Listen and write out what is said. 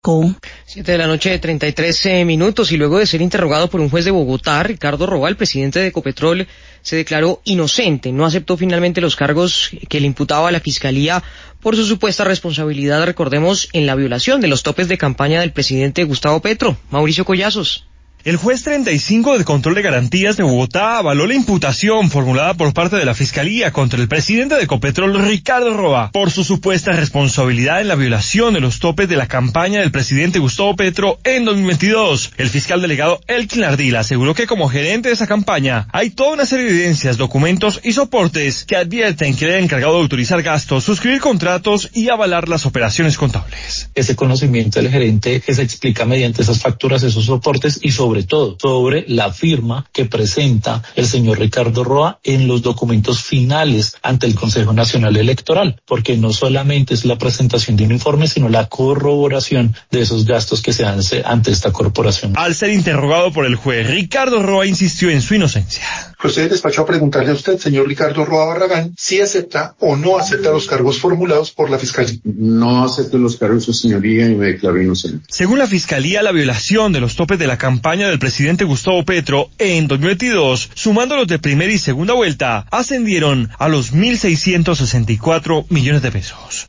7:33 y luego de ser interrogado por un juez de Bogotá, Ricardo Roa, el presidente de Ecopetrol, se declaró inocente. No aceptó finalmente los cargos que le imputaba a la Fiscalía por su supuesta responsabilidad, recordemos, en la violación de los topes de campaña del presidente Gustavo Petro. Mauricio Collazos. El juez 35 del Control de Garantías de Bogotá avaló la imputación formulada por parte de la Fiscalía contra el presidente de Ecopetrol, Ricardo Roa, por su supuesta responsabilidad en la violación de los topes de la campaña del presidente Gustavo Petro en 2022. El fiscal delegado Elkin Ardila aseguró que como gerente de esa campaña hay toda una serie de evidencias, documentos y soportes que advierten que era encargado de autorizar gastos, suscribir contratos y avalar las operaciones contables. Ese conocimiento del gerente que se explica mediante esas facturas, esos soportes y sobre todo sobre la firma que presenta el señor Ricardo Roa en los documentos finales ante el Consejo Nacional Electoral, porque no solamente es la presentación de un informe, sino la corroboración de esos gastos que se hace ante esta corporación. Al ser interrogado por el juez, Ricardo Roa insistió en su inocencia. Procede el despacho a preguntarle a usted, señor Ricardo Roa Barragán, si acepta o no acepta los cargos formulados por la Fiscalía. No acepto los cargos, su señoría, y me declaro inocente. Según la Fiscalía, la violación de los topes de la campaña del presidente Gustavo Petro en 2022, sumando los de primera y segunda vuelta, ascendieron a los 1.664 millones de pesos.